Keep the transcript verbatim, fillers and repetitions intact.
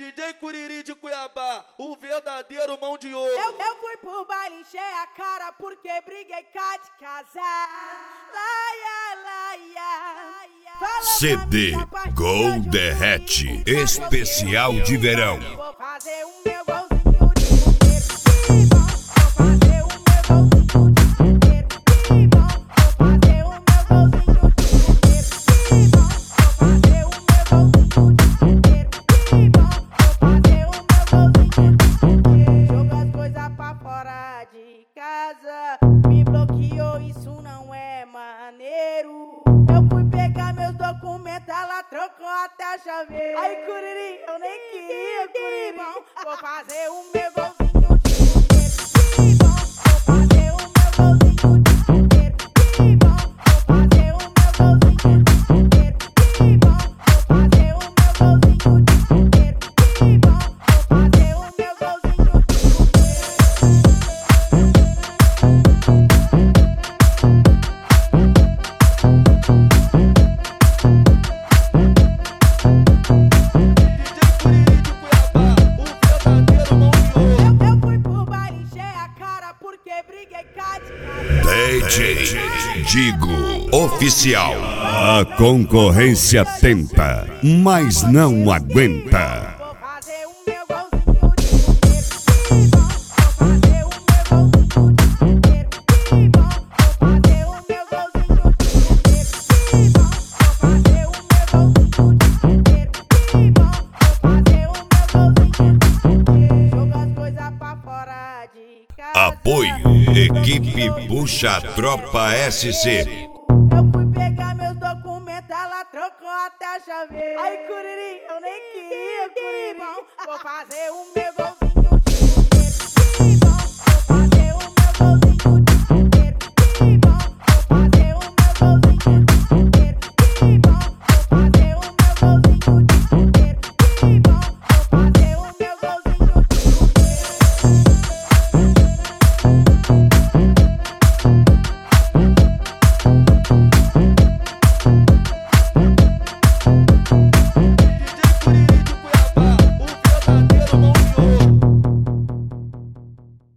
D J Curiri de Cuiabá, o verdadeiro mão de ouro. Eu, eu fui pro baile, encher a cara porque briguei cá de casar. Laia, laia. Fala C D Gol Derrete Especial de Verão. Vou fazer o meu golzinho de bombeiro. Vou fazer o meu golzinho de bombeiro. Vou fazer o meu golzinho de bombeiro. Vou fazer o meu golzinho de bombeiro. Joga as coisas pra fora de casa. Me bloqueou, isso não é maneiro. Eu fui pegar meus documentos, ela trocou até a chaveira. Ai, Curiri, eu nem queria, Curiri. Vou fazer o meu golzinho de bombeiro. Vou fazer o meu golzinho de bombeiro. Vou fazer o meu golzinho de bombeiro. Vou fazer o meu golzinho de bombeiro. Vou fazer o meu golzinho de D J Digo Oficial. A concorrência tenta, mas não aguenta. Vou fazer o meu golzinho de bombeiro. Vou fazer o meu golzinho de bombeiro. Vou fazer o meu golzinho de bombeiro. Vou fazer o meu golzinho de bombeiro. Vou fazer o meu golzinho de bombeiro. Joga as coisas pra fora de casa. Apoio Equipe Puxa Tropa S C. Eu fui pegar meus documentos, ela trocou até a chaveira. Ai, Curiri, eu nem queria, Curiri. Vou fazer o meu golzinho de bombeiro. Vou fazer